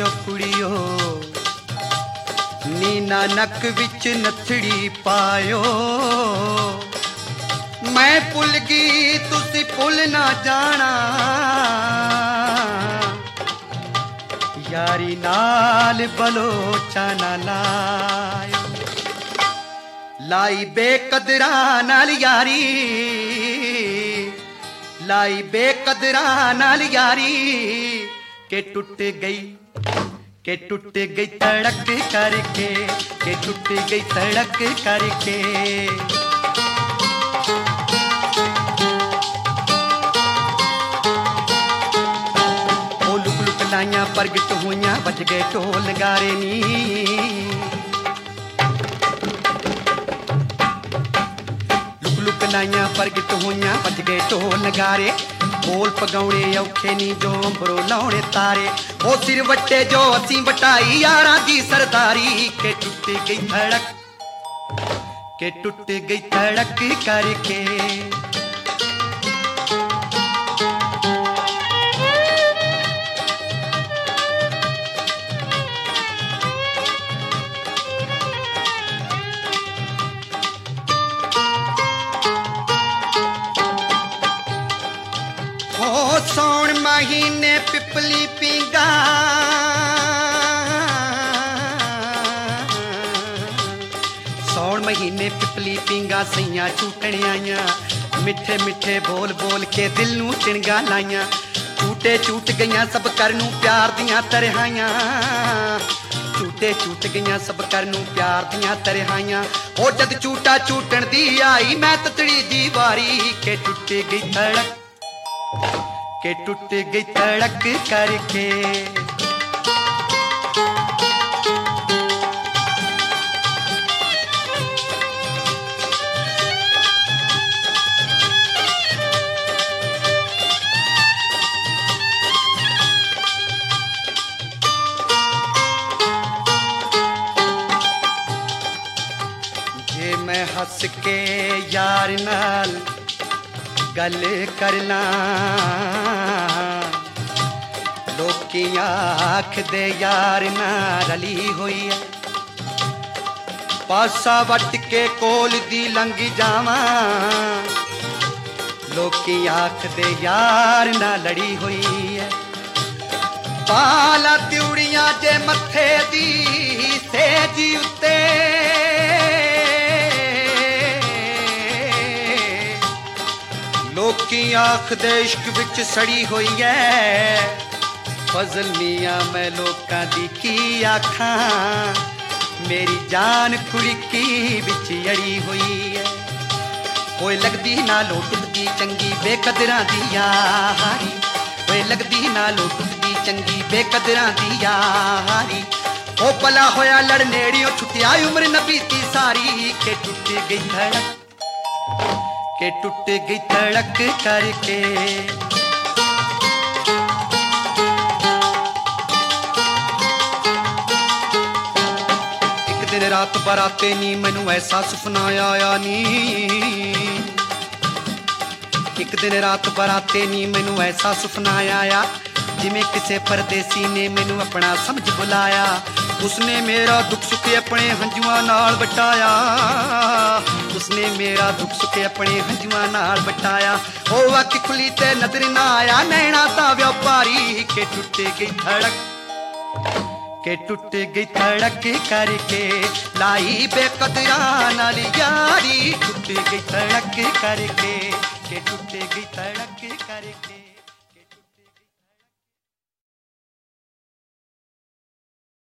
कुड़ियो नी नानक विच नथड़ी पायो। मैं भुल गई तुसी भुल ना जाना, यारी नाल बलोचा ना लायो। लाई बेकदरा नाल यारी, लाई बेकदरा नाल यारी के टूट गई, के टूट गई तड़क करके, के टूट गई तड़क करके। ओ लुक लुक लाइयां प्रगट होइयां बज गए ढोल नगारे नी। लुक लुक लाइयां प्रगट होइयां बज गए ढोल नगारे। बोल पगाउणे औखे नी जो अंबरों लाउणे तारे। ओ सिर वट्टे जो असीं वटाई यारां दी सरदारी के टुट गई धड़क, के टुट गई धड़क करके। सौण महीने पिपली पींगा, सौण महीने पिपली पींगा सैया झूटण आइयां। मिठे मिठे बोल बोल के दिल नूं चिणगा लाइयां। झूटे झूट गईयां सब कर नूं प्यार दियां तरहाइयां। झूटे झूट गईयां सब कर नूं प्यार दियां तरहाइयां। ओ जद झूटा झूटण दी आई मैं ततड़ी दी वारी के टुट गई धड़क, के टूट गई तड़क करके। जे मैं हंस के यार नाल गल करना, लोकी आख दे यार ना रली हुई है। पासा वट के कोल दी लंघ जावा, लोकी आख दे यार ना लड़ी हुई है। पाला त्यूड़ियां जे मथे दी सेजी उत्ते, लोकी आख दे इश्क विच सड़ी हुई है। फजल मियां मैं लोकां दी की आखां, मेरी जान कुड़की विच अड़ी हुई है। ओए लगदी नालों टुटदी चंगी बेकदरां दी यारी, ओए लगदी नालों टुटदी चंगी बेकदरां दी यारी। ओ भला होया लड़ नेड़ियों छुट्टिया उम्र न बीती सारी के टूट गई धड़क, के टूट गई तड़क करके। एक दिन रात बराते नी मैनू ऐसा सुपना आया नी। एक दिन रात बराते नी मैनू ऐसा सुपना आया, जिमें किसे परदेसी ने मैनू अपना समझ बुलाया। उसने मेरा दुख सुख अपने हंजुआं नाल बटाया, उसने मेरा दुख सुख अपने हंजुआं नाल बटाया। ओ अख खुली ते नजर ना आया नैना दा व्यापारी के टूट गई धड़क, के टूट गई धड़क करके। लाई बेकदरा नाल यारी टूट गई धड़क करके, के टूट गई धड़क करके।